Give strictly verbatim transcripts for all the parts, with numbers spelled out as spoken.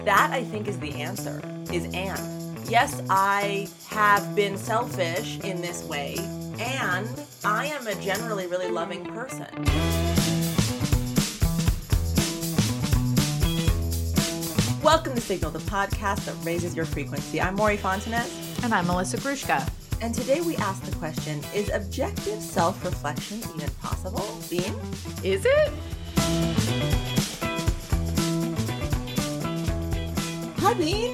That, I think, is the answer, is and. Yes, I have been selfish in this way, and I am a generally really loving person. Welcome to Signal, the podcast that raises your frequency. I'm Maury Fontanez. And I'm Melissa Grushka. And today we ask the question, is objective self-reflection even possible? Bean? Is it? Hi, Bean.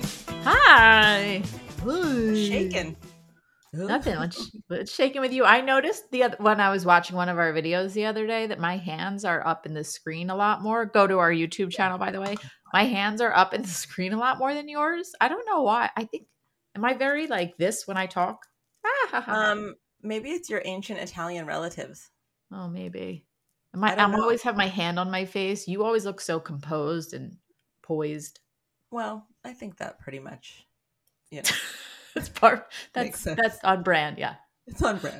Hi. Shaking. Nothing. What's, what's shaking with you? I noticed the other, when I was watching one of our videos the other day that my hands are up in the screen a lot more. Go to our YouTube channel, by the way. My hands are up in the screen a lot more than yours. I don't know why. I think, am I very like this when I talk? um, maybe it's your ancient Italian relatives. Oh, maybe. Am I, I I'm know. always have my hand on my face. You always look so composed and poised. Well, I think that pretty much, you know. That's part. That's that's on brand. Yeah, it's on brand.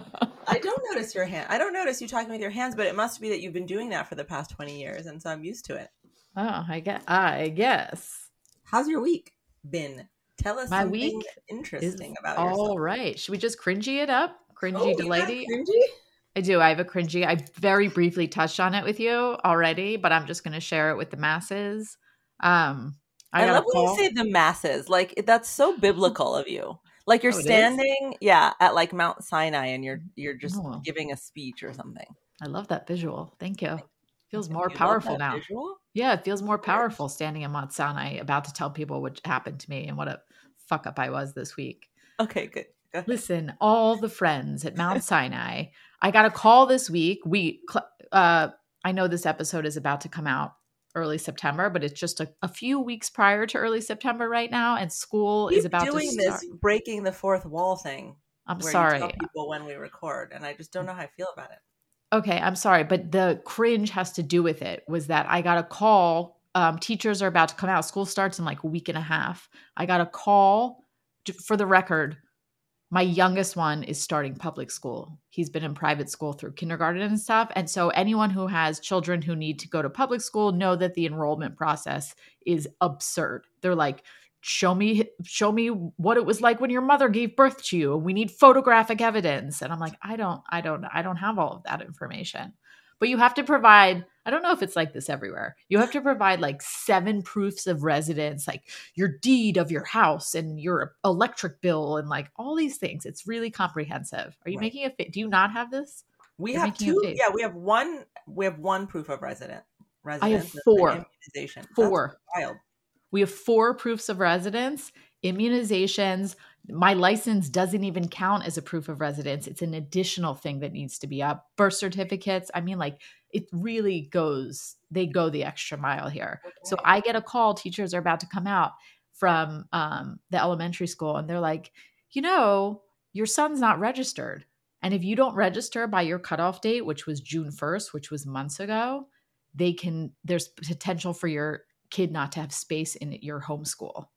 I don't notice your hand. I don't notice you talking with your hands, but it must be that you've been doing that for the past twenty years, and so I'm used to it. Oh, I guess. I guess. How's your week been? Tell us My something week interesting is about all yourself. All right. Should we just cringy it up? Cringy oh, delady. Cringy? I do. I have a cringy. I very briefly touched on it with you already, but I'm just going to share it with the masses. Um. I, I love when you say the masses. Like, that's so biblical of you. Like you're oh, standing, yeah, at like Mount Sinai, and you're you're just oh. giving a speech or something. I love that visual. Thank you. It feels more you powerful now. Visual? Yeah, it feels more powerful standing in Mount Sinai, about to tell people what happened to me and what a fuck up I was this week. Okay, good. Go ahead. Listen, all the friends at Mount Sinai. I got a call this week. We, uh, I know this episode is about to come out early September, but it's just a, a few weeks prior to early September right now, and school Keep is about doing to start. this breaking the fourth wall thing. I'm where sorry. You tell people when we record, and I just don't know how I feel about it. Okay, I'm sorry, but the cringe has to do with it. Was that I got a call. Um, teachers are about to come out. School starts in like a week and a half. I got a call. For the record, my youngest one is starting public school. He's been in private school through kindergarten and stuff. And so anyone who has children who need to go to public school know that the enrollment process is absurd. They're like, show me, show me what it was like when your mother gave birth to you. We need photographic evidence. And I'm like, I don't, I don't, I don't have all of that information. But you have to provide, I don't know if it's like this everywhere. You have to provide like seven proofs of residence, like your deed of your house and your electric bill and like all these things. It's really comprehensive. Are you right. making a fit? Do you not have this? We You're have two. Yeah, we have one. We have one proof of resident. I have four. Immunization. Four. That's wild. We have four proofs of residence, immunizations. My license doesn't even count as a proof of residence. It's an additional thing that needs to be up. Birth certificates. I mean, like it really goes, they go the extra mile here. Okay. So I get a call, teachers are about to come out from um, the elementary school, and they're like, you know, your son's not registered. And if you don't register by your cutoff date, which was June first, which was months ago, they can, there's potential for your kid not to have space in your homeschool.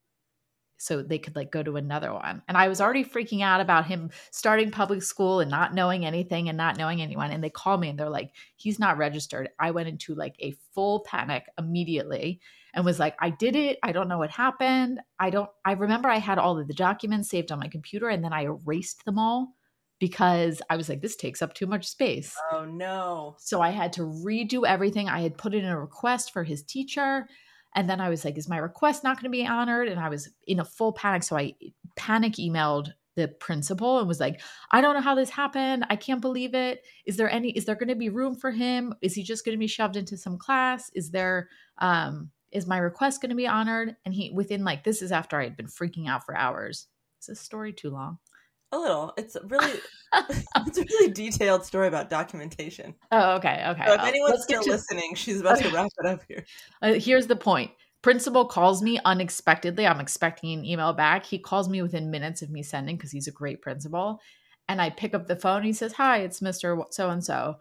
So they could like go to another one. And I was already freaking out about him starting public school and not knowing anything and not knowing anyone. And they called me and they're like, he's not registered. I went into like a full panic immediately and was like, I did it. I don't know what happened. I don't, I remember I had all of the documents saved on my computer and then I erased them all because I was like, this takes up too much space. Oh no. So I had to redo everything. I had put in a request for his teacher. And then I was like, is my request not going to be honored? And I was in a full panic. So I panic emailed the principal and was like, I don't know how this happened. I can't believe it. Is there any, is there going to be room for him? Is he just going to be shoved into some class? Is there, um, is my request going to be honored? And he, within like, this is after I had been freaking out for hours. Is this story too long? A little. It's really, it's a really detailed story about documentation. Oh, okay. Okay. So if anyone's still to... listening, she's about to wrap it up here. Uh, here's the point. Principal calls me unexpectedly. I'm expecting an email back. He calls me within minutes of me sending because he's a great principal. And I pick up the phone. And he says, hi, it's Mister So-and-so.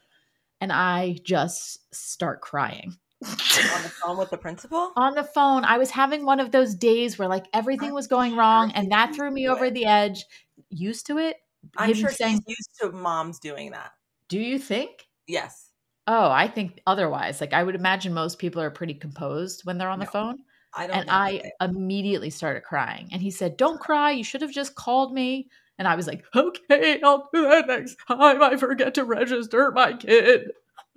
And I just start crying. On the phone with the principal? On the phone. I was having one of those days where like everything was going wrong. And that threw me over the edge. Used to it. I'm sure saying, he's used to moms doing that. Do you think? Yes. Oh, I think otherwise. Like I would imagine most people are pretty composed when they're on no. the phone. I don't And think that I they. immediately started crying. And he said, don't cry. You should have just called me. And I was like, okay, I'll do that next time I forget to register my kid.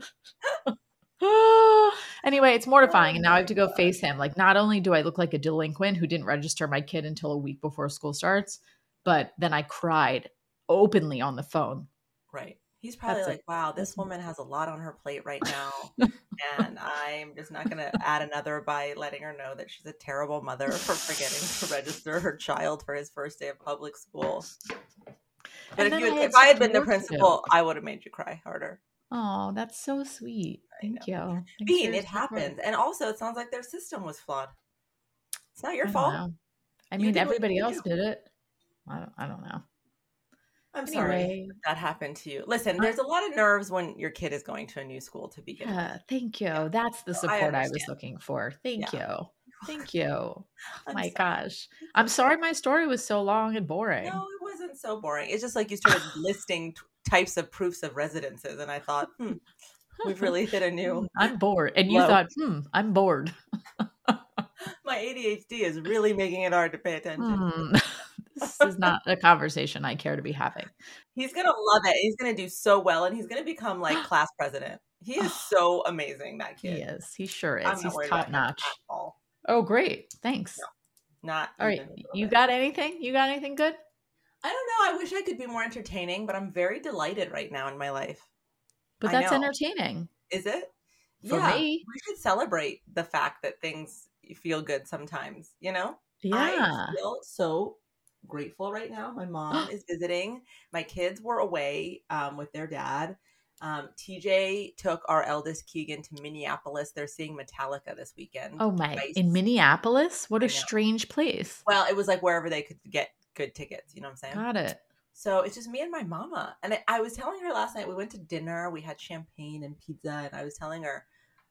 Anyway, it's mortifying. Oh And now I have my to go God. face him. Like, not only do I look like a delinquent who didn't register my kid until a week before school starts, but then I cried openly on the phone. Right. He's probably That's like, it. wow, this That's woman has a lot on her plate right now. And I'm just not going to add another by letting her know that she's a terrible mother for forgetting to register her child for his first day of public school. But if And then you had, I had if I had such been the work to do. principal, I would have made you cry harder. Oh, that's so sweet. I Thank know. you. Thanks for Bean, your it support. happens. And also, it sounds like their system was flawed. It's not your I don't fault. know. I You mean, did what you everybody could else do. did it. I don't, I don't know. I'm sorry Anyway, that, that happened to you. Listen, I- there's a lot of nerves when your kid is going to a new school to begin with. yeah, thank you. Yeah. That's the So I support I, was understand. looking for. Thank Yeah. you. Thank you. I'm My sorry. gosh. I'm sorry my story was so long and boring. No, it wasn't so boring. It's just like you started listing t- types of proofs of residences, and I thought, hmm, we've really hit a new. I'm bored. And you low. thought, hmm, I'm bored. My A D H D is really making it hard to pay attention. Hmm. This is not a conversation I care to be having. He's gonna love it. He's gonna do so well, and he's gonna become like class president. He is so amazing, that He kid. is. He sure is. I'm not He's worried top about him notch. at all. Oh, great. Thanks. No, not All right. even a little You bit. got anything? You got anything good? I don't know. I wish I could be more entertaining, but I'm very delighted right now in my life. But I that's know. entertaining. Is it? For Yeah. me. We should celebrate the fact that things feel good sometimes, you know? Yeah. I feel so grateful right now. My mom is visiting. My kids were away um, with their dad. Um, T J took our eldest Keegan to Minneapolis. They're seeing Metallica this weekend. Oh my. Twice. In Minneapolis? What I a know. strange place. Well, it was like wherever they could get good tickets. You know what I'm saying? Got it. So it's just me and my mama. And I, I was telling her last night, we went to dinner, we had champagne and pizza, and I was telling her,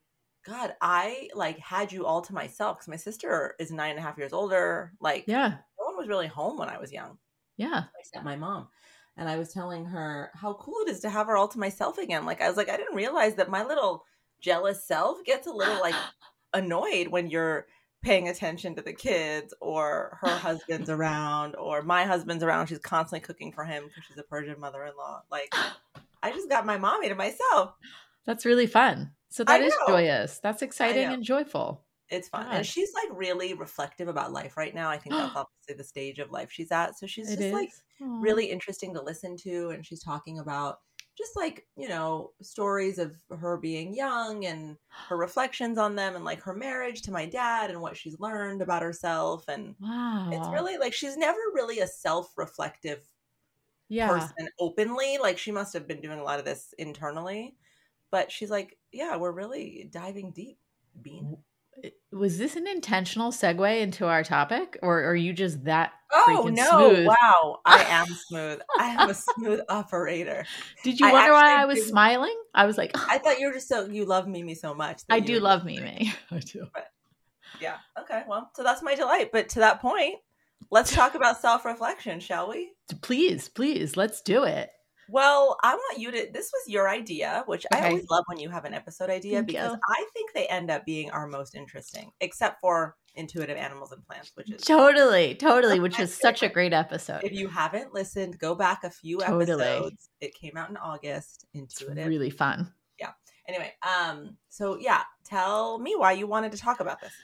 God, I like had you all to myself because my sister is nine and a half years older. Like, Yeah. no one was really home when I was young, Yeah. except my mom. And I was telling her how cool it is to have her all to myself again. Like, I was like, I didn't realize that my little jealous self gets a little like annoyed when you're paying attention to the kids or her husband's around or my husband's around. She's constantly cooking for him because she's a Persian mother-in-law. Like, I just got my mommy to myself. That's really fun. So I that is know. joyous. That's exciting know. and joyful. It's fun. God. And she's like really reflective about life right now. I think that's obviously the stage of life she's at. So she's It just is. like Aw. really interesting to listen to. And she's talking about just like, you know, stories of her being young and her reflections on them and like her marriage to my dad and what she's learned about herself. And Wow. it's really like she's never really a self-reflective yeah. person openly. Like she must have been doing a lot of this internally. But she's like, yeah, we're really diving deep, Bean. Was this an intentional segue into our topic, or are you just that Oh freaking no! smooth? Wow, I am smooth. I am a smooth operator. Did you I wonder why actually I was do- smiling? I was like, I thought you were just so you love Mimi so much. that I you do were love just like- Mimi. I do. Yeah. Okay. Well, so that's my delight. But to that point, let's talk about self-reflection, shall we? Please, please, let's do it. Well, I want you to. This was your idea, which I Okay. always love when you have an episode idea Thank because you. I think they end up being our most interesting, except for intuitive animals and plants, which is. Totally, totally, which my was such a favorite. great episode. If you haven't listened, go back a few Totally. episodes. It came out in August. It's Intuitive. really fun. Anyway, um, so yeah, tell me why you wanted to talk about this.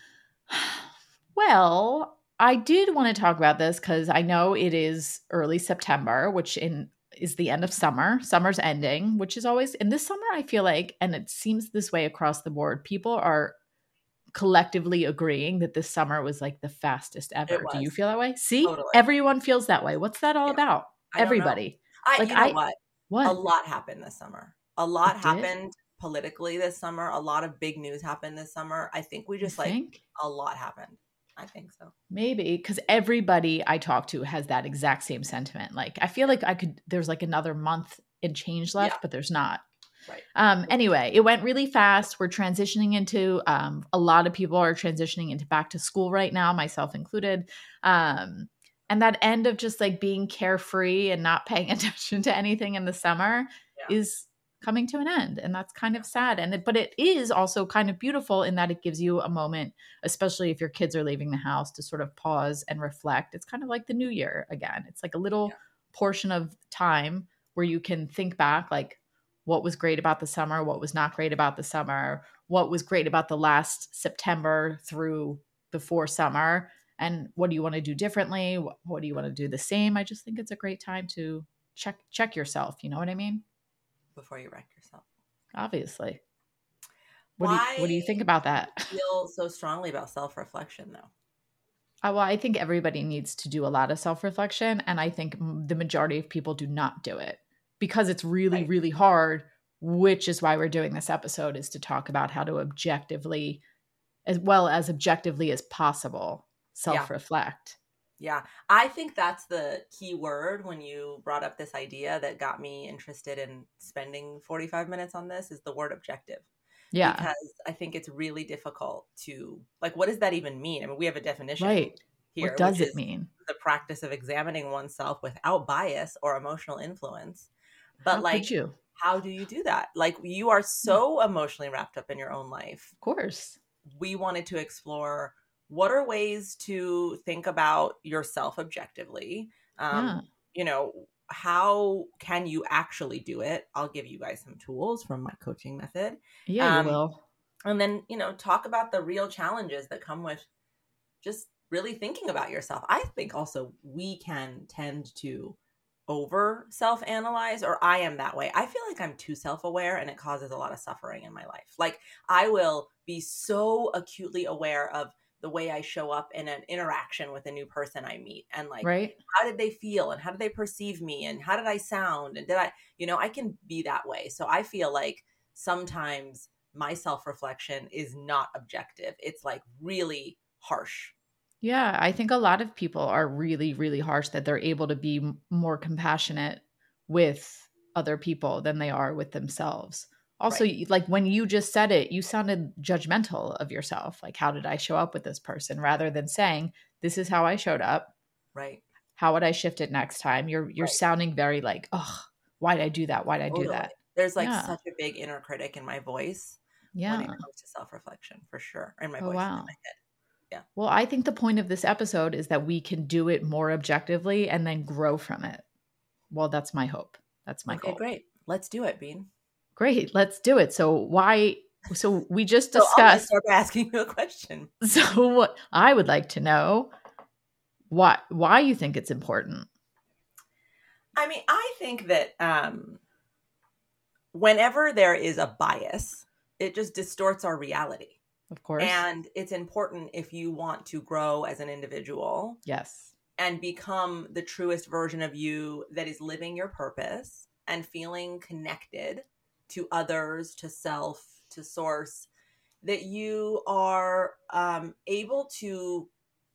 Well, I did want to talk about this because I know it is early September, which in is the end of summer. Summer's ending, which is always in this summer, I feel like, and it seems this way across the board, people are collectively agreeing that this summer was like the fastest ever. It Do you was. feel that way? See, Totally. everyone feels that way. What's that all Yeah. about? I don't know. Everybody. I, Like, you know I- what? What? A lot happened this summer. A lot It did? happened politically this summer. A lot of big news happened this summer. I think we You just like think? a lot happened. I think so. Maybe because everybody I talk to has that exact same sentiment. Like I feel like I could. There's like another month and change left, Yeah. but there's not. Right. Um. Anyway, it went really fast. We're transitioning into. Um. A lot of people are transitioning into back to school right now, myself included. Um. And that end of just like being carefree and not paying attention to anything in the summer Yeah. is coming to an end. And that's kind of sad. And it, but it is also kind of beautiful in that it gives you a moment, especially if your kids are leaving the house, to sort of pause and reflect. It's kind of like the new year again. It's like a little Yeah. portion of time where you can think back, like, what was great about the summer, what was not great about the summer, what was great about the last September through before summer, and what do you want to do differently? What, what do you want to do the same? I just think it's a great time to check check yourself. You know what I mean? Before you wreck yourself. Obviously. What do you, Why what do you think about do that? you feel so strongly about self-reflection, though? Uh, well, I think everybody needs to do a lot of self-reflection, and I think m- the majority of people do not do it because it's really, Right. really hard, which is why we're doing this episode, is to talk about how to objectively, as well as objectively as possible, Yeah. self-reflect. Yeah. I think that's the key word when you brought up this idea that got me interested in spending forty-five minutes on this, is the word objective. Yeah. Because I think it's really difficult to, like, what does that even mean? I mean, we have a definition Right. here, What does which it is mean? the practice of examining oneself without bias or emotional influence. But How like, could you? how do you do that? Like, you are so emotionally wrapped up in your own life. Of course. We wanted to explore what are ways to think about yourself objectively. Um, Yeah. you know, how can you actually do it? I'll give you guys some tools from my coaching method. Yeah, you Um, will. and then, you know, talk about the real challenges that come with just really thinking about yourself. I think also we can tend to over self-analyze, or I am that way. I feel like I'm too self-aware and it causes a lot of suffering in my life. Like, I will be so acutely aware of the way I show up in an interaction with a new person I meet, and like, Right. how did they feel and how did they perceive me and how did I sound and did I, you know, I can be that way. So I feel like sometimes my self-reflection is not objective. It's like really harsh. Yeah, I think a lot of people are really, really harsh, that they're able to be m- more compassionate with other people than they are with themselves. Also, Right. y- like when you just said it, you sounded judgmental of yourself. Like, how did I show up with this person? Rather than saying, this is how I showed up. Right. How would I shift it next time? You're you're Right. sounding very like, oh, why did I do that? Why did I do Totally. that? There's like Yeah. such a big inner critic in my voice when it Yeah. comes to self-reflection, for sure. In my Oh, voice and in wow. my head. Yeah. Well, I think the point of this episode is that we can do it more objectively and then grow from it. Well, that's my hope. That's my Okay, goal. great. Let's do it, Bean. Great. Let's do it. So why so we just So I'm gonna discussed start by asking you a question. so what I would like to know why why you think it's important. I mean, I think that um, whenever there is a bias, it just distorts our reality. Of course. And it's important if you want to grow as an individual Yes. and become the truest version of you that is living your purpose and feeling connected to others, to self, to source, that you are um, able to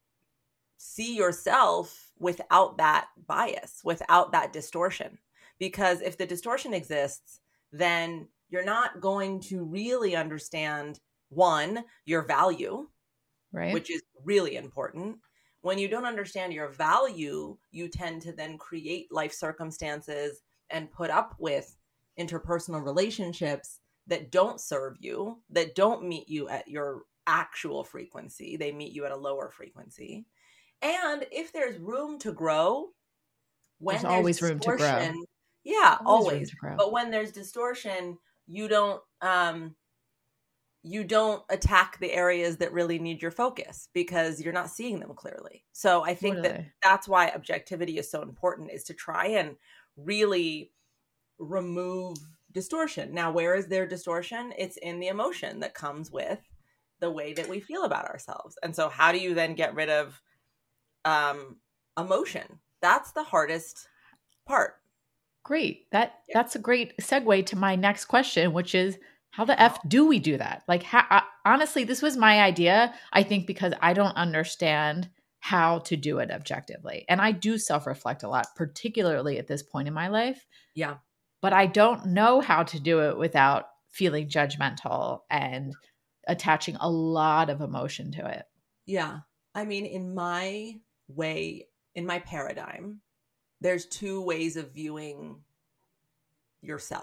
see yourself without that bias, without that distortion. Because if the distortion exists, then you're not going to really understand, one, your value, Right. which is really important. When you don't understand your value, you tend to then create life circumstances and put up with interpersonal relationships that don't serve you, that don't meet you at your actual frequency. They meet you at a lower frequency. And if there's room to grow, when There's there's, always room to grow. distortion, yeah, Always room always. to grow. But when there's distortion, you don't um you don't attack the areas that really need your focus because you're not seeing them clearly. So I think that Totally. that's why objectivity is so important, is to try and really remove distortion. Now, where is there distortion? It's in the emotion that comes with the way that we feel about ourselves. And so how do you then get rid of um, emotion? That's the hardest part. Great. That Yeah. that's a great segue to my next question, which is, how the F do we do that? Like, how, I, honestly, this was my idea, I think, because I don't understand how to do it objectively. And I do self-reflect a lot, particularly at this point in my life. Yeah. But I don't know how to do it without feeling judgmental and attaching a lot of emotion to it. Yeah. I mean, in my way, in my paradigm, there's two ways of viewing yourself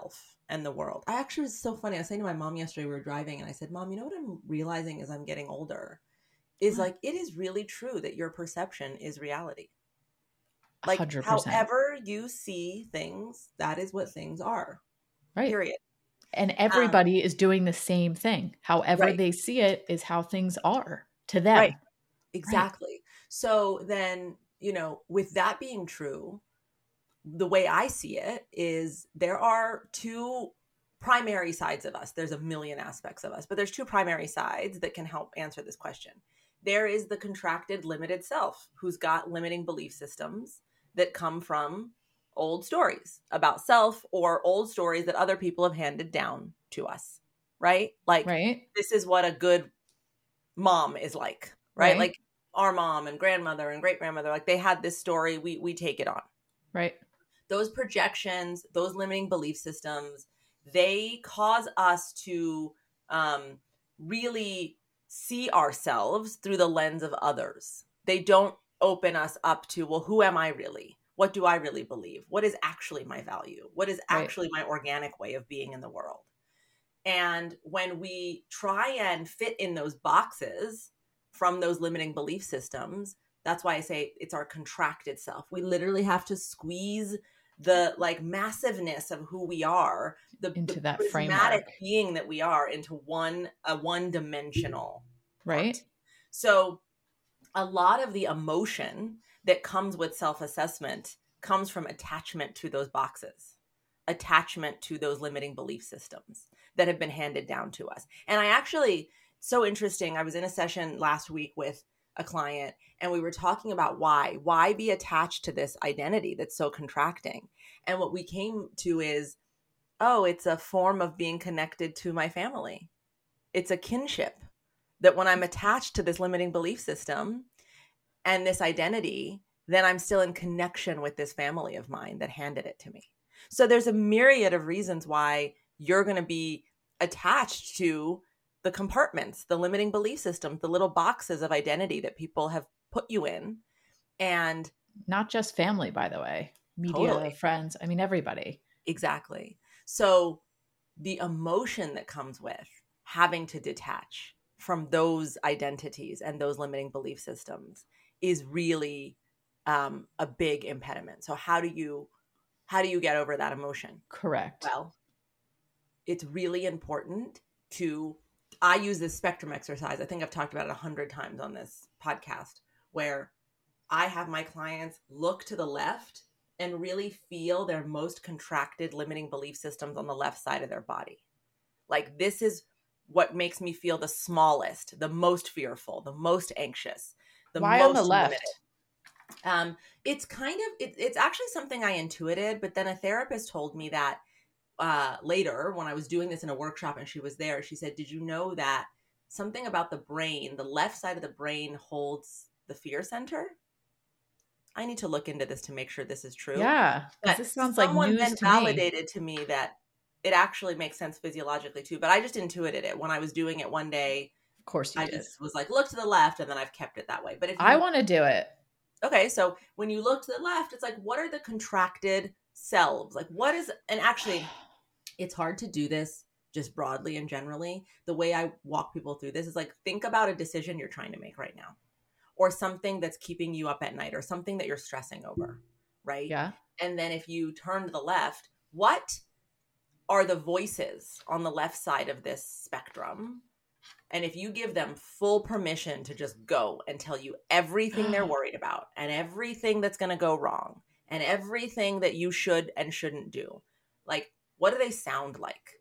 and the world. I actually, was so funny. I was saying to my mom yesterday, we were driving, and I said, Mom, you know what I'm realizing as I'm getting older is like, it is really true that your perception is reality. Like, one hundred percent. however you see things, that is what things are. Right. Period. And everybody um, is doing the same thing. However right. they see it is how things are to them. Right. Exactly. Right. So then, you know, with that being true, the way I see it is there are two primary sides of us. There's a million aspects of us, but there's two primary sides that can help answer this question. There is the contracted, limited self who's got limiting belief systems that come from old stories about self or old stories that other people have handed down to us, right? Like, right. This is what a good mom is like, right? right? Like our mom and grandmother and great grandmother, like they had this story, we we take it on. Right. Those projections, those limiting belief systems, they cause us to um, really see ourselves through the lens of others. They don't open us up to, well, who am I really? What do I really believe? What is actually my value? What is actually right. my organic way of being in the world? And when we try and fit in those boxes from those limiting belief systems, that's why I say it's our contracted self. We literally have to squeeze the like massiveness of who we are, the, into the that prismatic framework being that we are, into one a one dimensional right part. So a lot of the emotion that comes with self-assessment comes from attachment to those boxes, attachment to those limiting belief systems that have been handed down to us. And I actually, so interesting, I was in a session last week with a client and we were talking about why, why be attached to this identity that's so contracting. And what we came to is, oh, it's a form of being connected to my family. It's a kinship that when I'm attached to this limiting belief system and this identity, then I'm still in connection with this family of mine that handed it to me. So there's a myriad of reasons why you're going to be attached to the compartments, the limiting belief systems, the little boxes of identity that people have put you in. And not just family, by the way, media, totally. friends. I mean, everybody. Exactly. So the emotion that comes with having to detach from those identities and those limiting belief systems is really um, a big impediment. So how do you, how do you get over that emotion? Correct. Well, it's really important to, I use this spectrum exercise. I think I've talked about it a hundred times on this podcast, where I have my clients look to the left and really feel their most contracted limiting belief systems on the left side of their body. Like, this is what makes me feel the smallest, the most fearful, the most anxious, the Why most on the left? limited. Um, it's kind of, it, it's actually something I intuited, but then a therapist told me that uh, later when I was doing this in a workshop and she was there, she said, did you know that something about the brain, the left side of the brain holds the fear center? I need to look into this to make sure this is true. Yeah, because this sounds like someone news then to validated me. to me that it actually makes sense physiologically too, but I just intuited it when I was doing it one day. Of course you I did. just was like, look to the left, and then I've kept it that way. But if you, I want to do it. Okay, so when you look to the left, it's like, what are the contracted selves? Like, what is, and actually, it's hard to do this just broadly and generally. The way I walk people through this is like, think about a decision you're trying to make right now, or something that's keeping you up at night, or something that you're stressing over, right? Yeah. And then if you turn to the left, what are the voices on the left side of this spectrum? And if you give them full permission to just go and tell you everything they're worried about and everything that's going to go wrong and everything that you should and shouldn't do, like, what do they sound like?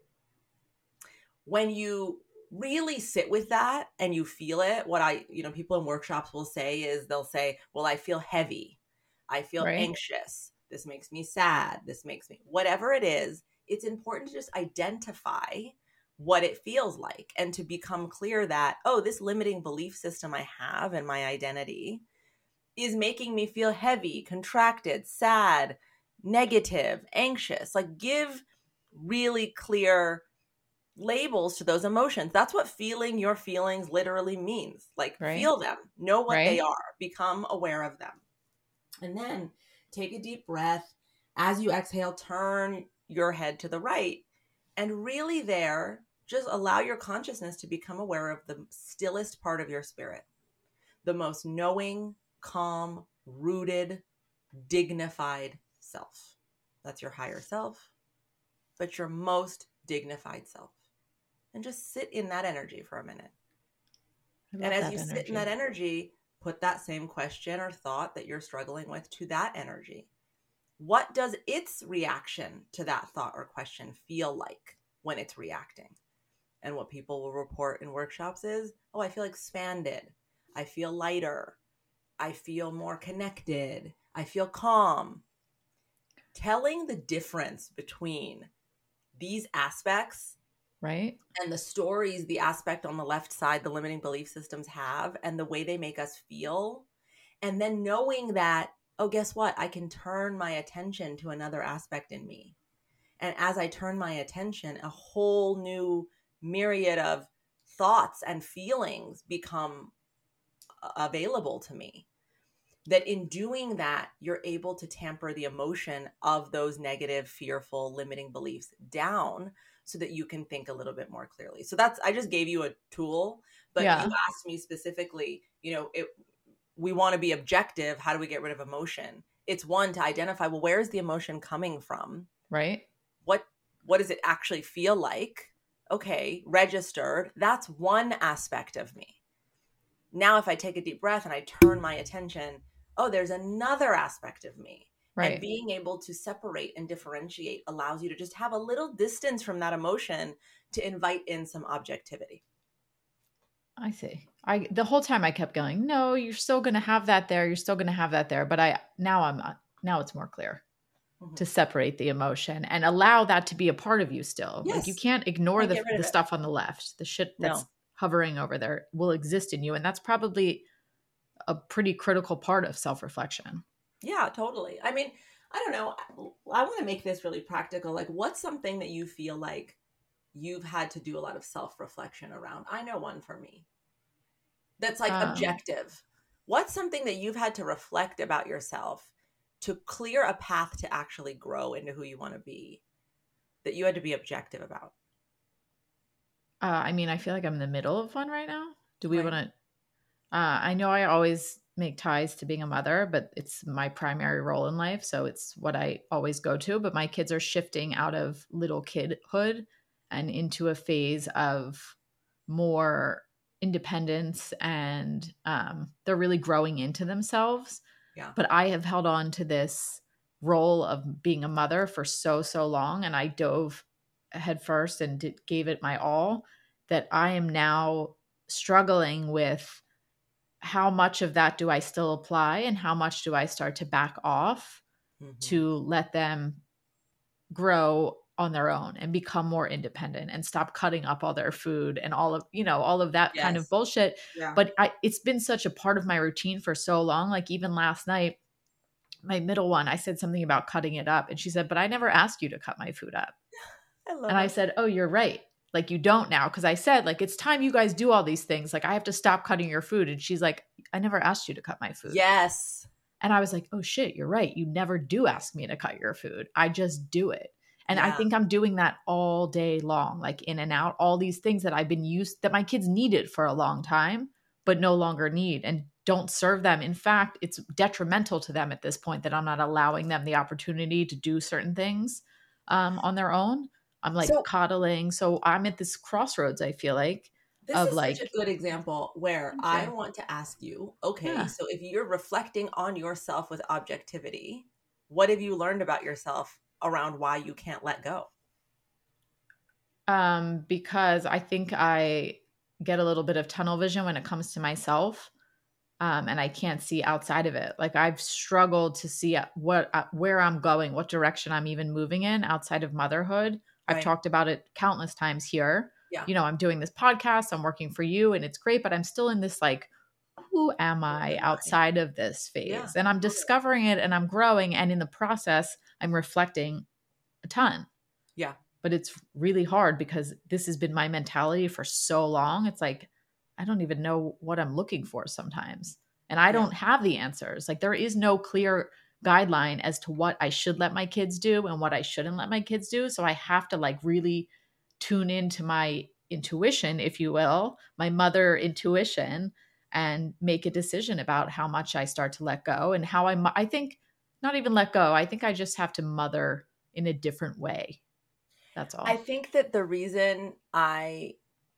When you really sit with that and you feel it, what I, you know, people in workshops will say is they'll say, well, I feel heavy. I feel right. anxious. This makes me sad. This makes me, whatever it is, it's important to just identify what it feels like and to become clear that, oh, this limiting belief system I have in my identity is making me feel heavy, contracted, sad, negative, anxious. Like, give really clear labels to those emotions. That's what feeling your feelings literally means. Like, right. Feel them, know what right. they are, become aware of them. And then take a deep breath. As you exhale, turn your head to the right And really there, just allow your consciousness to become aware of the stillest part of your spirit, the most knowing, calm, rooted, dignified self. That's your higher self, but your most dignified self. And just sit in that energy for a minute. And as you energy. sit in that energy, put that same question or thought that you're struggling with to that energy. What does its reaction to that thought or question feel like when it's reacting? And what people will report in workshops is, oh, I feel expanded. I feel lighter. I feel more connected. I feel calm. Telling the difference between these aspects, right, and the stories the aspect on the left side, the limiting belief systems have, and the way they make us feel, and then knowing that, oh, guess what? I can turn my attention to another aspect in me. And as I turn my attention, a whole new myriad of thoughts and feelings become available to me. That in doing that, you're able to tamper the emotion of those negative, fearful, limiting beliefs down so that you can think a little bit more clearly. So that's, I just gave you a tool, but yeah. You asked me specifically, you know, it, we want to be objective. How do we get rid of emotion? It's one, to identify, well, where is the emotion coming from? Right. What, what does it actually feel like? Okay, registered. That's one aspect of me. Now, if I take a deep breath and I turn my attention, oh, there's another aspect of me. Right. And being able to separate and differentiate allows you to just have a little distance from that emotion to invite in some objectivity. I see. I the whole time I kept going, no, you're still going to have that there. You're still going to have that there. But I now I'm now it's more clear mm-hmm. to separate the emotion and allow that to be a part of you still. Yes. Like you can't ignore can't the the stuff on the left. The shit that's no. hovering over there will exist in you. And that's probably a pretty critical part of self-reflection. Yeah, totally. I mean, I don't know. I want to make this really practical. Like, what's something that you feel like you've had to do a lot of self-reflection around? I know one for me. That's like um, objective. What's something that you've had to reflect about yourself to clear a path to actually grow into who you want to be that you had to be objective about? Uh, I mean, I feel like I'm in the middle of one right now. Do we right. want to? Uh, I know I always make ties to being a mother, but it's my primary role in life. So it's what I always go to. But my kids are shifting out of little kidhood and into a phase of more independence, and um, they're really growing into themselves. Yeah. But I have held on to this role of being a mother for so, so long. And I dove head first and did, gave it my all, that I am now struggling with how much of that do I still apply and how much do I start to back off mm-hmm. to let them grow on their own and become more independent and stop cutting up all their food and all of, you know, all of that yes. kind of bullshit. Yeah. But I, it's been such a part of my routine for so long. Like even last night, my middle one, I said something about cutting it up and she said, but I never asked you to cut my food up. I love and it. I said, oh, you're right. Like you don't now. Cause I said like, it's time you guys do all these things. Like I have to stop cutting your food. And she's like, I never asked you to cut my food. Yes. And I was like, oh shit, you're right. You never do ask me to cut your food. I just do it. And yeah. I think I'm doing that all day long, like in and out, all these things that I've been used, that my kids needed for a long time, but no longer need and don't serve them. In fact, it's detrimental to them at this point that I'm not allowing them the opportunity to do certain things um, on their own. I'm like so, coddling. So I'm at this crossroads, I feel like. This of is like, such a good example where okay. I want to ask you, okay, yeah. so if you're reflecting on yourself with objectivity, what have you learned about yourself around why you can't let go? Um, because I think I get a little bit of tunnel vision when it comes to myself. Um, and I can't see outside of it. Like I've struggled to see what, where I'm going, what direction I'm even moving in outside of motherhood. I've right. talked about it countless times here. Yeah. You know, I'm doing this podcast, I'm working for you and it's great, but I'm still in this like, who am I outside of this phase? Yeah. And I'm discovering it and I'm growing. And in the process, I'm reflecting a ton. Yeah. But it's really hard because this has been my mentality for so long. It's like, I don't even know what I'm looking for sometimes. And I yeah. don't have the answers. Like there is no clear guideline as to what I should let my kids do and what I shouldn't let my kids do. So I have to like really tune into my intuition, if you will, my mother intuition, and make a decision about how much I start to let go and how I, mo- I think not even let go. I think I just have to mother in a different way. That's all. I think that the reason I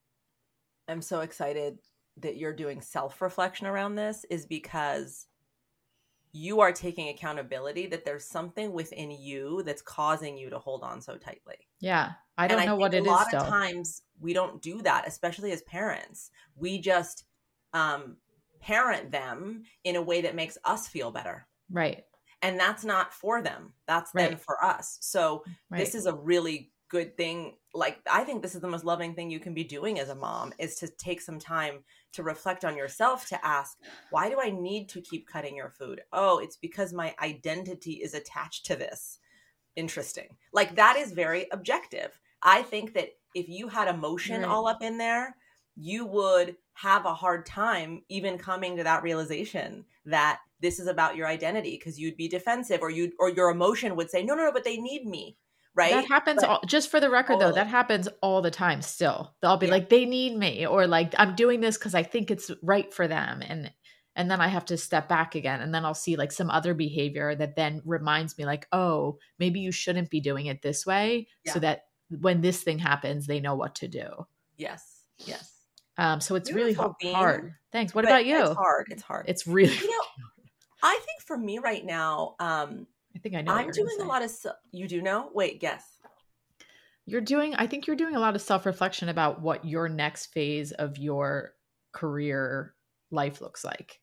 am so excited that you're doing self-reflection around this is because you are taking accountability that there's something within you that's causing you to hold on so tightly. Yeah. I And don't I know think what a it is lot still. of times we don't do that, especially as parents. We just um, parent them in a way that makes us feel better. Right. And that's not for them. That's Right. then for us. So Right. this is a really good thing. Like, I think this is the most loving thing you can be doing as a mom, is to take some time to reflect on yourself, to ask, why do I need to keep cutting your food? Oh, it's because my identity is attached to this. Interesting. Like, that is very objective. I think that if you had emotion Right. all up in there, you would have a hard time even coming to that realization that this is about your identity, because you'd be defensive, or you or your emotion would say, no, no, no, but they need me. Right. That happens But, all, just for the record though, totally. that happens all the time still. They'll be Yeah. like, they need me, or like, I'm doing this because I think it's right for them. And and then I have to step back again. And then I'll see like some other behavior that then reminds me like, oh, maybe you shouldn't be doing it this way. Yeah. So that when this thing happens, they know what to do. Yes. Yes. Um, so it's really Beautiful, ha- Bean. hard. Thanks. What But about you? It's hard. It's hard. It's really, You know, I think for me right now, um, I think I know what I'm you're gonna doing say. a lot of, se- you do know? Wait, guess. You're doing, I think you're doing a lot of self-reflection about what your next phase of your career life looks like.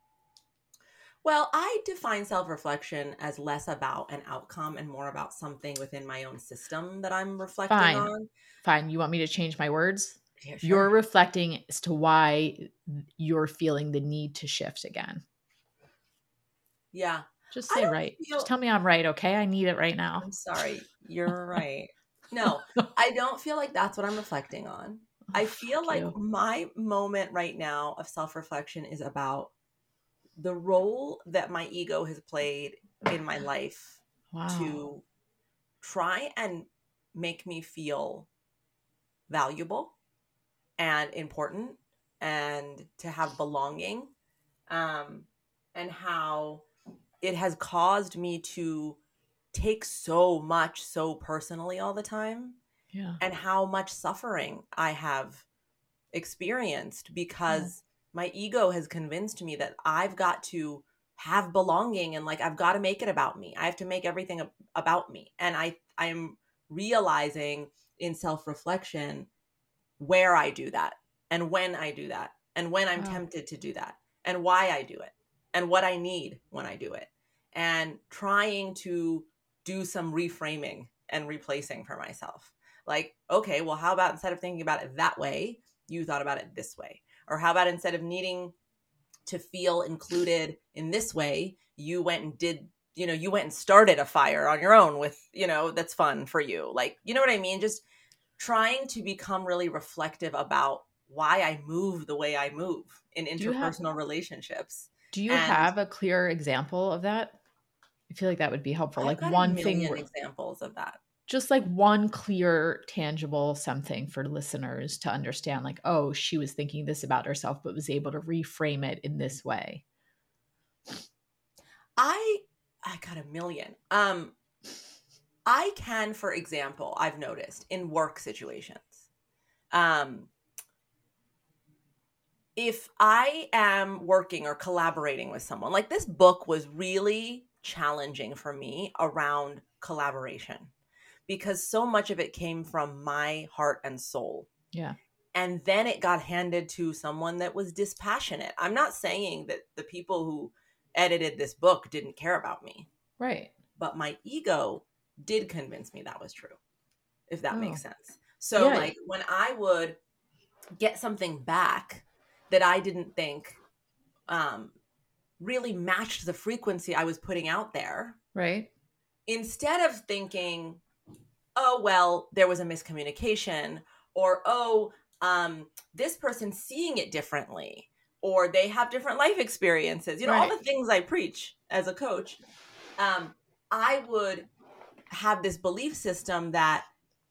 Well, I define self-reflection as less about an outcome and more about something within my own system that I'm reflecting Fine. on. Fine. You want me to change my words? Yeah, sure. You're reflecting as to why you're feeling the need to shift again. Yeah. Just I say don't right. feel- Just tell me I'm right, okay? I need it right now. I'm sorry. You're right. No, I don't feel like that's what I'm reflecting on. Oh, I feel fuck like you. my moment right now of self-reflection is about the role that my ego has played in my life Wow. to try and make me feel valuable and important and to have belonging, um, and how it has caused me to take so much so personally all the time, Yeah. and how much suffering I have experienced because my ego has convinced me that I've got to have belonging, and like I've got to make it about me. I have to make everything ab- about me. And I I'm realizing in self-reflection where I do that, and when I do that, and when I'm Wow. tempted to do that, and why I do it, and what I need when I do it, and trying to do some reframing and replacing for myself. Like, okay, well, how about instead of thinking about it that way, you thought about it this way? Or how about instead of needing to feel included in this way, you went and did, you know, you went and started a fire on your own with, you know, that's fun for you. Like, you know what I mean? Just trying to become really reflective about why I move the way I move in Do you have- interpersonal relationships. Do you And- have a clear example of that? I feel like that would be helpful. I've Like got one a thing, million where- examples of that. just like one clear, tangible something for listeners to understand, like, oh, she was thinking this about herself, but was able to reframe it in this way. I I got a million. Um, I can, for example, I've noticed in work situations, um, if I am working or collaborating with someone, like this book was really challenging for me around collaboration, because so much of it came from my heart and soul. Yeah. And then it got handed to someone that was dispassionate. I'm not saying that the people who edited this book didn't care about me, Right. but my ego did convince me that was true, if that Oh. makes sense. So Yeah. like when I would get something back that I didn't think um, really matched the frequency I was putting out there, Right. instead of thinking, oh, well, there was a miscommunication, or, oh, um, this person's seeing it differently, or they have different life experiences, you know, all Right. the things I preach as a coach, um, I would have this belief system that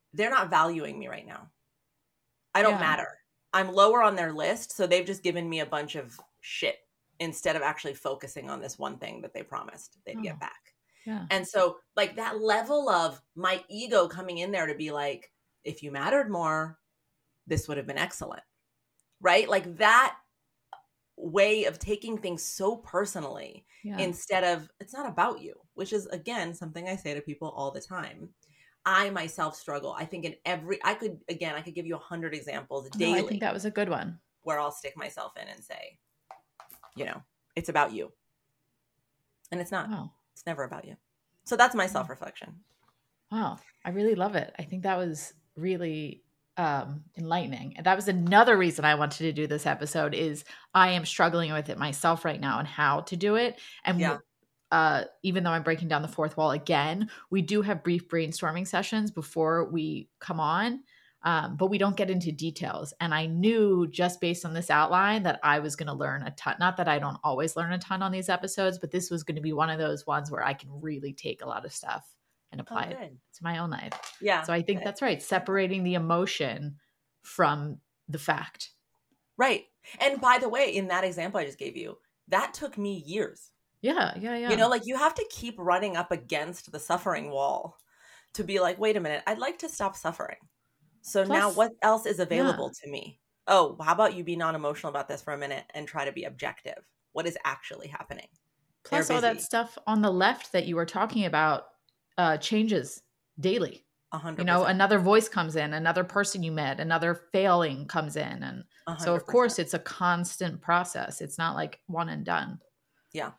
they're not valuing me right now. I don't Yeah. matter. I'm lower on their list, so they've just given me a bunch of shit instead of actually focusing on this one thing that they promised they'd Oh. get back. Yeah. And so like that level of my ego coming in there to be like, if you mattered more, this would have been excellent. Right? Like that way of taking things so personally Yeah. instead of, it's not about you, which is again something I say to people all the time. I myself struggle. I think in every, I could, again, I could give you a hundred examples daily. No, I think that was a good one. Where I'll stick myself in and say, you know, it's about you. And it's not. Wow. It's never about you. So that's my self-reflection. Wow. I really love it. I think that was really um, enlightening. And that was another reason I wanted to do this episode is I am struggling with it myself right now and how to do it. And Yeah. uh, even though I'm breaking down the fourth wall again, we do have brief brainstorming sessions before we come on, um, but we don't get into details. And I knew just based on this outline that I was going to learn a ton. Not that I don't always learn a ton on these episodes, but this was going to be one of those ones where I can really take a lot of stuff and apply Oh, it good. to my own life. Yeah. So I think good. that's right. Separating the emotion from the fact. Right. And by the way, in that example I just gave you, that took me years. Yeah, yeah, yeah. You know, like you have to keep running up against the suffering wall to be like, wait a minute, I'd like to stop suffering. So Plus- now what else is available to me? Oh, how about you be non-emotional about this for a minute and try to be objective? What is actually happening? Plus They're all that busy. stuff on the left that you were talking about uh, changes daily. A hundred You know, percent. another voice comes in, another person you met, another failing comes in. And A so of hundred course percent. it's a constant process. It's not like one and done. Yeah.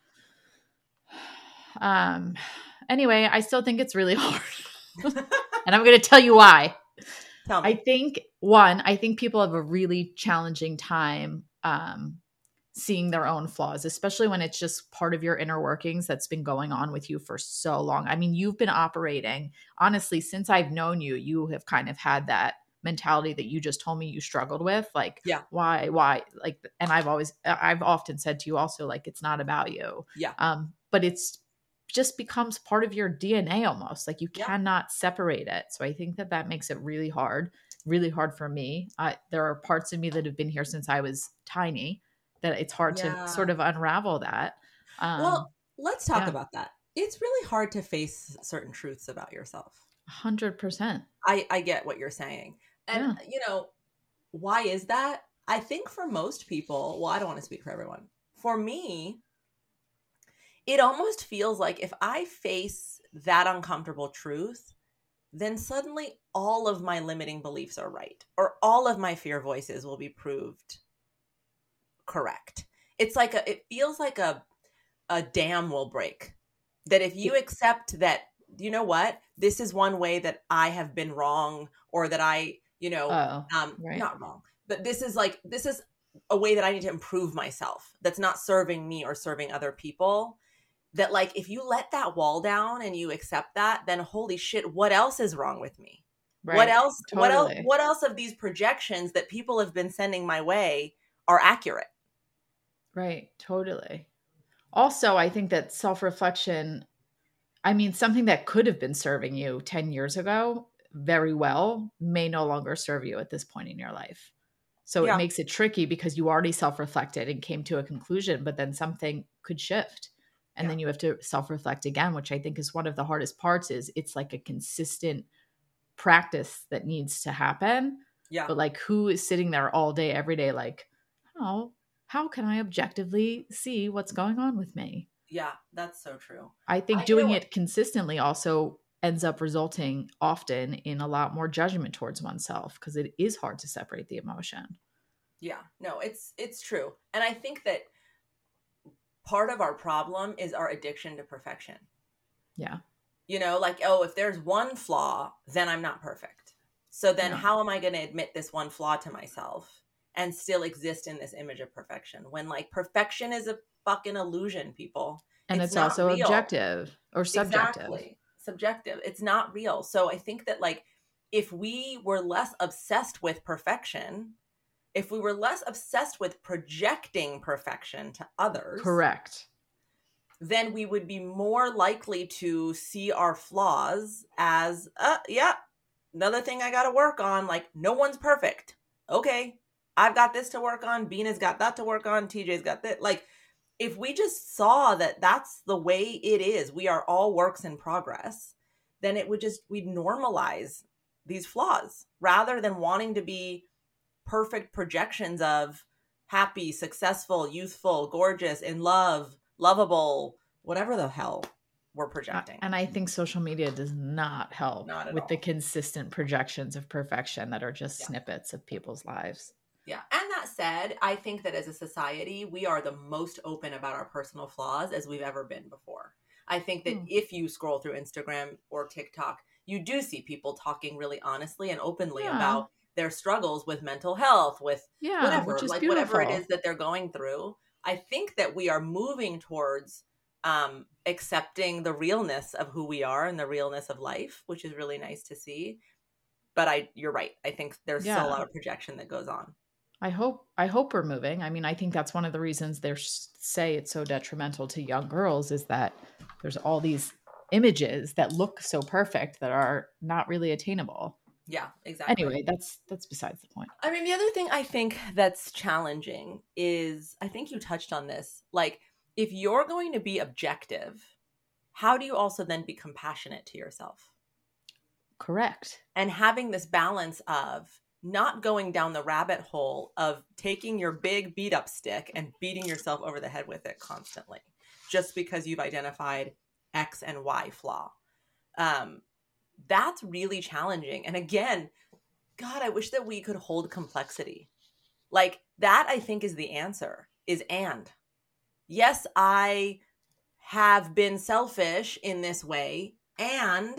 Um, anyway, I still think it's really hard. And I'm going to tell you why. Tell me. I think one, I think people have a really challenging time um, seeing their own flaws, especially when it's just part of your inner workings that's been going on with you for so long. I mean, you've been operating, honestly, since I've known you, you have kind of had that mentality that you just told me you struggled with. Like, Yeah. why, why? Like, and I've always, I've often said to you also, like, it's not about you. Yeah. Um, but it's just becomes part of your D N A almost. Like you Yeah. cannot separate it. So I think that that makes it really hard, really hard for me. I, there are parts of me that have been here since I was tiny that it's hard Yeah. to sort of unravel that. Um, Well, let's talk yeah. about that. It's really hard to face certain truths about yourself. one hundred percent. I, I get what you're saying. And, you know, why is that? I think for most people, well, I don't want to speak for everyone. For me, it almost feels like if I face that uncomfortable truth, then suddenly all of my limiting beliefs are right, or all of my fear voices will be proved correct. It's like a, it feels like a, a dam will break. That if you accept that, you know what, this is one way that I have been wrong, or that I, you know, Oh, um, right. not wrong, but this is like, this is a way that I need to improve myself. That's not serving me or serving other people. That like, if you let that wall down and you accept that, then holy shit, what else is wrong with me? Right. What else, what else, Totally. what else of these projections that people have been sending my way are accurate? Right. Totally. Also, I think that self-reflection, I mean, something that could have been serving you ten years ago very well may no longer serve you at this point in your life. So Yeah. it makes it tricky because you already self-reflected and came to a conclusion, but then something could shift. And Yeah. then you have to self-reflect again, which I think is one of the hardest parts. Is it's like a consistent practice that needs to happen. Yeah. But like, who is sitting there all day, every day, like, oh, how can I objectively see what's going on with me? Yeah, that's so true. I think I- you doing know it consistently also ends up resulting often in a lot more judgment towards oneself because it is hard to separate the emotion. Yeah, no, it's it's true. And I think that part of our problem is our addiction to perfection. Yeah. You know, like, oh, if there's one flaw, then I'm not perfect. So then Yeah. how am I going to admit this one flaw to myself and still exist in this image of perfection when like perfection is a fucking illusion, people. And It's it's, not also real. objective or subjective. Exactly. Subjective. It's not real. So I think that like if we were less obsessed with perfection, if we were less obsessed with projecting perfection to others, Correct. then we would be more likely to see our flaws as, uh, yeah, another thing I got to work on. Like, no one's perfect. Okay. I've got this to work on. Bina's got that to work on. T J's got that. Like, if we just saw that that's the way it is, we are all works in progress, then it would just, we'd normalize these flaws rather than wanting to be perfect projections of happy, successful, youthful, gorgeous, in love, lovable, whatever the hell we're projecting. And I think social media does not help Not with all. the consistent projections of perfection that are just yeah. snippets of people's lives. Yeah. And that said, I think that as a society, we are the most open about our personal flaws as we've ever been before. I think that hmm. if you scroll through Instagram or TikTok, you do see people talking really honestly and openly yeah. about their struggles with mental health, with yeah, whatever, like beautiful. whatever it is that they're going through. I think that we are moving towards um, accepting the realness of who we are and the realness of life, which is really nice to see. But I, you're right. I think there's yeah. still a lot of projection that goes on. I hope I hope we're moving. I mean, I think that's one of the reasons they say it's so detrimental to young girls is that there's all these images that look so perfect that are not really attainable. Yeah, exactly. Anyway, that's that's besides the point. I mean, the other thing I think that's challenging is, I think you touched on this, like if you're going to be objective, how do you also then be compassionate to yourself? Correct. And having this balance of not going down the rabbit hole of taking your big beat up stick and beating yourself over the head with it constantly, just because you've identified X and Y flaw. Um, that's really challenging. And again, God, I wish that we could hold complexity. Like that, I think is the answer is, and yes, I have been selfish in this way, and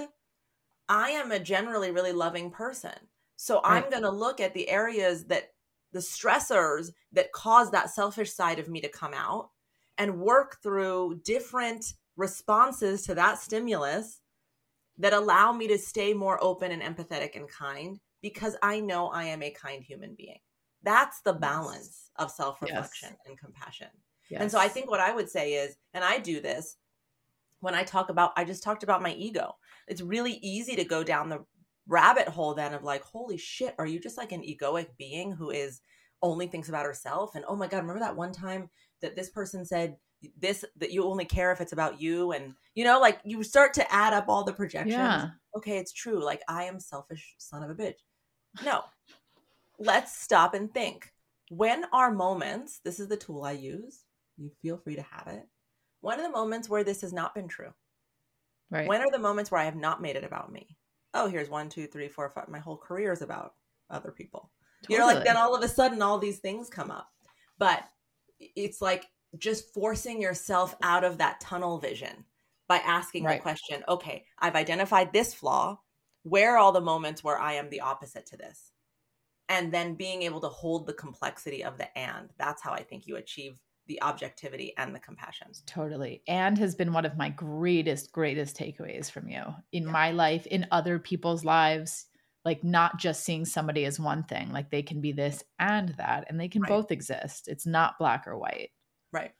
I am a generally really loving person. So right. I'm going to look at the areas that the stressors that cause that selfish side of me to come out and work through different responses to that stimulus that allow me to stay more open and empathetic and kind because I know I am a kind human being. That's the balance yes. of self-reflection yes. and compassion. Yes. And so I think what I would say is, and I do this when I talk about, I just talked about my ego. It's really easy to go down the rabbit hole then of like, holy shit, are you just like an egoic being who is only thinks about herself? And oh my God, remember that one time that this person said this, that you only care if it's about you? And you know, like you start to add up all the projections. Yeah. Okay, it's true. Like I am selfish son of a bitch. No, let's stop and think. When are moments, this is the tool I use, you feel free to have it. When are the moments where this has not been true? Right. When are the moments where I have not made it about me? Oh, here's one, two, three, four, five. My whole career is about other people. Totally. You know, like then all of a sudden all these things come up. But it's like just forcing yourself out of that tunnel vision by asking right. the question, okay, I've identified this flaw. Where are all the moments where I am the opposite to this? And then being able to hold the complexity of the and. That's how I think you achieve the objectivity and the compassion. Totally. And has been one of my greatest, greatest takeaways from you in yeah. my life, in other people's lives, like not just seeing somebody as one thing, like they can be this and that, and they can right. both exist. It's not black or white. Right.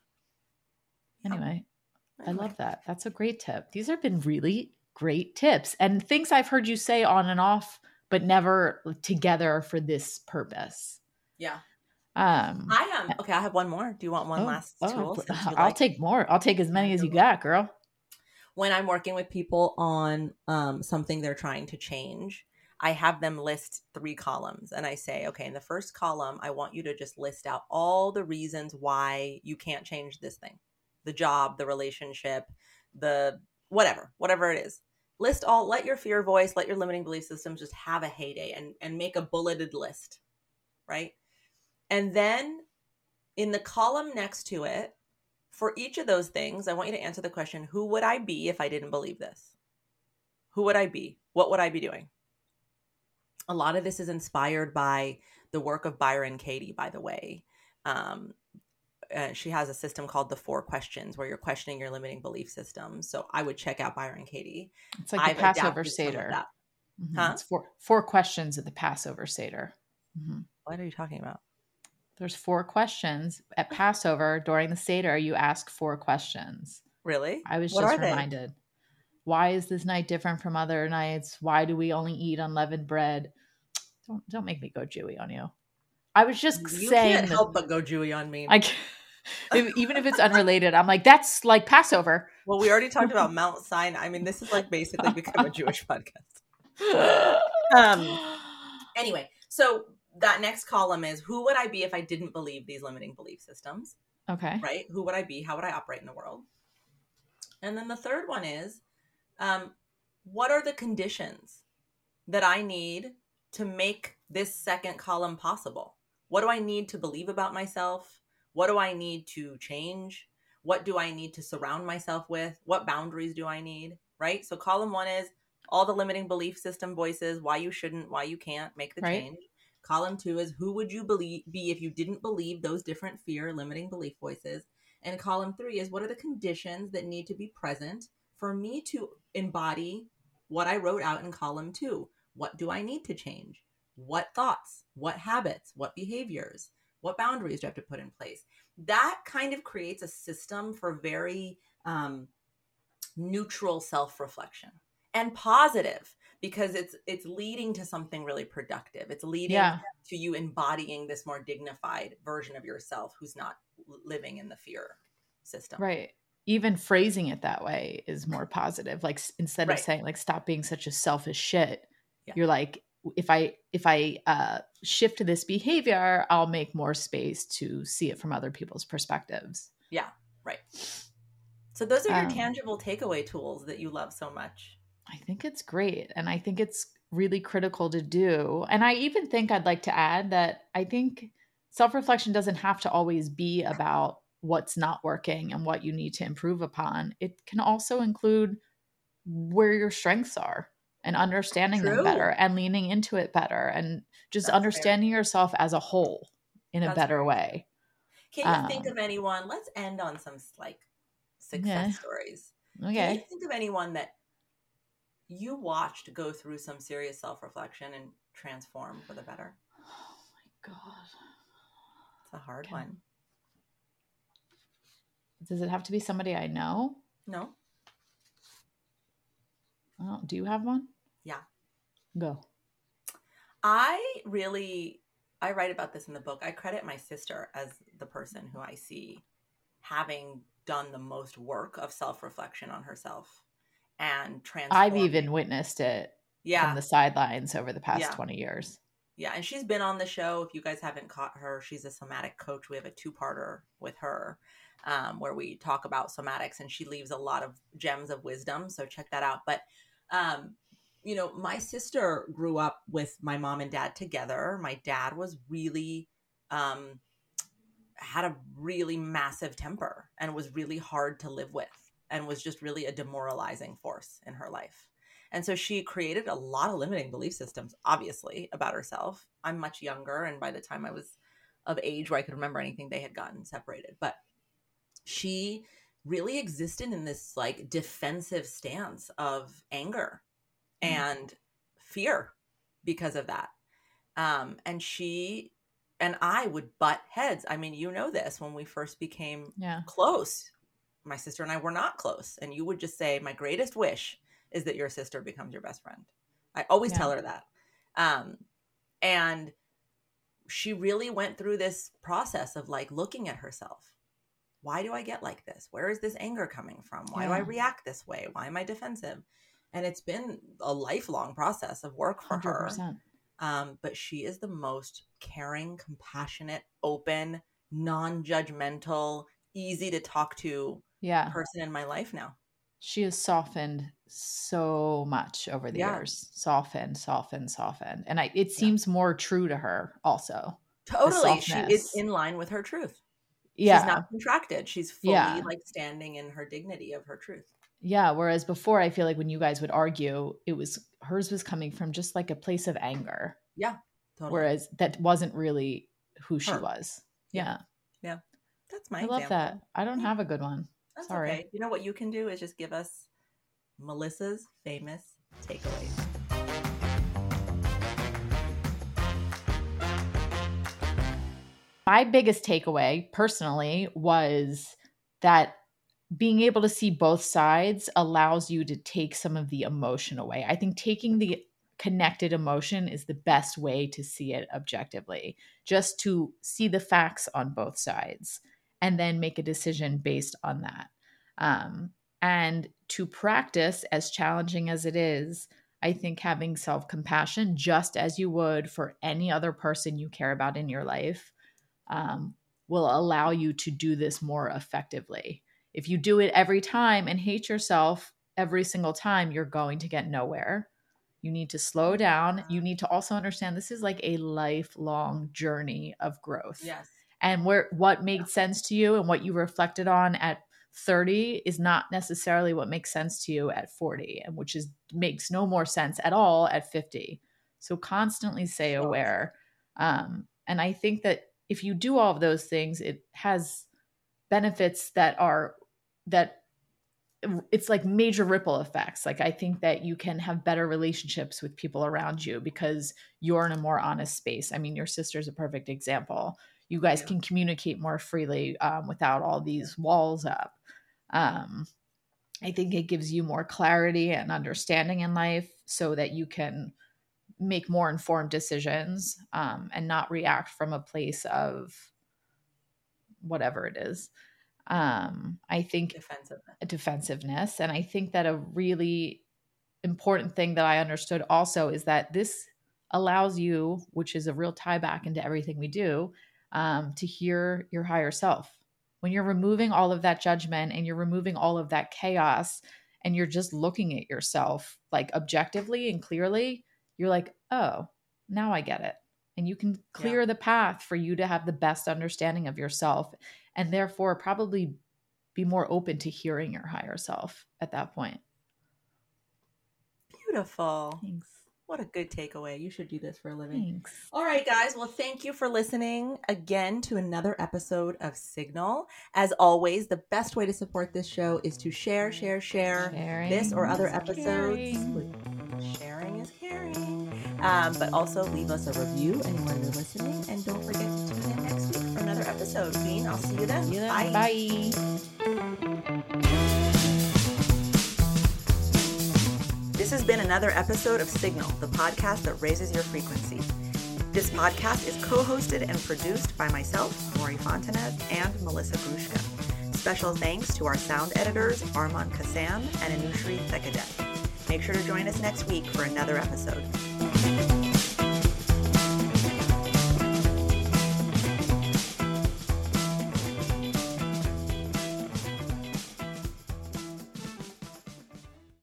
Anyway, yeah. I love that. That's a great tip. These have been really great tips and things I've heard you say on and off, but never together for this purpose. Yeah. Um, I am. Okay, I have one more. Do you want one oh, last oh, tool? I'll like? take more. I'll take as many as you got, girl. When I'm working with people on um, something they're trying to change, I have them list three columns. And I say, okay, in the first column, I want you to just list out all the reasons why you can't change this thing. The job, the relationship, the whatever, whatever it is. List all, let your fear voice, let your limiting belief systems just have a heyday and, and make a bulleted list, right? And then in the column next to it, for each of those things, I want you to answer the question, who would I be if I didn't believe this? Who would I be? What would I be doing? A lot of this is inspired by the work of Byron Katie, by the way. Um, uh, she has a system called the four questions where you're questioning your limiting belief system. So I would check out Byron Katie. It's like I've the Passover Seder. Mm-hmm. Huh? It's four, four questions of the Passover Seder. Mm-hmm. What are you talking about? There's four questions at Passover during the Seder. You ask four questions. Really? I was what just reminded. why is this night different from other nights? Why do we only eat unleavened bread? Don't don't make me go Jewy on you. I was just You saying can't that help but go Jewy on me. I can't, if, even if it's unrelated, I'm like, that's like Passover. Well, we already talked about Mount Sinai. I mean, this is like basically become a Jewish podcast. Um. Anyway, so that next column is, who would I be if I didn't believe these limiting belief systems? Okay. Right? Who would I be? How would I operate in the world? And then the third one is, um, what are the conditions that I need to make this second column possible? What do I need to believe about myself? What do I need to change? What do I need to surround myself with? What boundaries do I need? Right? So column one is all the limiting belief system voices, why you shouldn't, why you can't make the Right. change. Column two is, who would you believe be if you didn't believe those different fear limiting belief voices? And column three is, what are the conditions that need to be present for me to embody what I wrote out in column two? What do I need to change? What thoughts? What habits? What behaviors? What boundaries do I have to put in place? That kind of creates a system for very um, neutral self-reflection and positive, because it's it's leading to something really productive. It's leading Yeah. to you embodying this more dignified version of yourself who's not living in the fear system. Right. Even phrasing it that way is more positive. Like s- instead of Right. saying like, stop being such a selfish shit, Yeah. you're like, if I, if I uh, shift this behavior, I'll make more space to see it from other people's perspectives. Yeah. Right. So those are your Um, tangible takeaway tools that you love so much. I think it's great. And I think it's really critical to do. And I even think I'd like to add that I think self-reflection doesn't have to always be about what's not working and what you need to improve upon. It can also include where your strengths are and understanding True. them better and leaning into it better and just That's understanding yourself as a whole in a That's better very way. Can you think Um, of anyone? Let's end on some like success Yeah. stories. Can Okay. you think of anyone that you watched go through some serious self-reflection and transform for the better? Oh my God. It's a hard Okay. one. Does it have to be somebody I know? No? Oh, do you have one? Yeah. Go. I really, I write about this in the book. I credit my sister as the person who I see having done the most work of self-reflection on herself and transforming. I've even witnessed it yeah. from the sidelines over the past Yeah. twenty years. Yeah, and she's been on the show. If you guys haven't caught her, she's a somatic coach. We have a two-parter with her um, where we talk about somatics, and she leaves a lot of gems of wisdom. So check that out. But, um, you know, my sister grew up with my mom and dad together. My dad was really, um, had a really massive temper and was really hard to live with and was just really a demoralizing force in her life. And so she created a lot of limiting belief systems, obviously, about herself. I'm much younger, and by the time I was of age where I could remember anything, they had gotten separated. But she really existed in this like defensive stance of anger mm-hmm. and fear because of that. Um, and she and I would butt heads. I mean, you know this, when we first became yeah. close, my sister and I were not close. And you would just say, my greatest wish is that your sister becomes your best friend. I always yeah. tell her that. Um, and she really went through this process of like looking at herself. Why do I get like this? Where is this anger coming from? Why yeah. do I react this way? Why am I defensive? And it's been a lifelong process of work for one hundred percent. Her. Um, but she is the most caring, compassionate, open, non-judgmental, easy to talk to yeah. person in my life now. She has softened so much over the yeah. years. Softened, softened, softened. And I, it seems yeah. more true to her also. Totally. She is in line with her truth. Yeah. She's not contracted. She's fully yeah. like standing in her dignity of her truth. Yeah. Whereas before, I feel like when you guys would argue, it was, hers was coming from just like a place of anger. Yeah. Totally. Whereas that wasn't really who she her. was. Yeah. Yeah. That's my I love example. that. I don't have a good one. That's Sorry. Okay. You know what you can do is just give us Melissa's famous takeaways. My biggest takeaway personally was that being able to see both sides allows you to take some of the emotion away. I think taking the connected emotion is the best way to see it objectively, just to see the facts on both sides and then make a decision based on that. Um, and to practice, as challenging as it is, I think having self-compassion, just as you would for any other person you care about in your life, um, will allow you to do this more effectively. If you do it every time and hate yourself every single time, you're going to get nowhere. You need to slow down. You need to also understand this is like a lifelong journey of growth. Yes. And where what made yeah. sense to you and what you reflected on at thirty is not necessarily what makes sense to you at forty, and which is makes no more sense at all at fifty. So constantly stay aware. Um, and I think that if you do all of those things, it has benefits that are that it's like major ripple effects. Like I think that you can have better relationships with people around you because you're in a more honest space. I mean, your sister's a perfect example. You guys yeah. can communicate more freely um, without all these walls up. Um, I think it gives you more clarity and understanding in life so that you can make more informed decisions um, and not react from a place of whatever it is. Um, I think defensiveness. defensiveness. And I think that a really important thing that I understood also is that this allows you, which is a real tie back into everything we do, um, to hear your higher self. When you're removing all of that judgment and you're removing all of that chaos and you're just looking at yourself like objectively and clearly, you're like, oh, now I get it. And you can clear yeah. the path for you to have the best understanding of yourself and therefore probably be more open to hearing your higher self at that point. Beautiful. Thanks. What a good takeaway. You should do this for a living. Thanks. All right, guys. Well, thank you for listening again to another episode of Signal. As always, the best way to support this show is to share, share, share sharing this or other episodes. Caring. Sharing is caring. Um, but also leave us a review anywhere you're listening. And don't forget to tune in next week for another episode. Bean, I'll see you then. See you then. Bye. Bye. This has been another episode of Signal, the podcast that raises your frequency. This podcast is co-hosted and produced by myself, Maury Fontanez, and Melissa Grushka. Special thanks to our sound editors, Arman Kassam and Anushri Thekadet. Make sure to join us next week for another episode.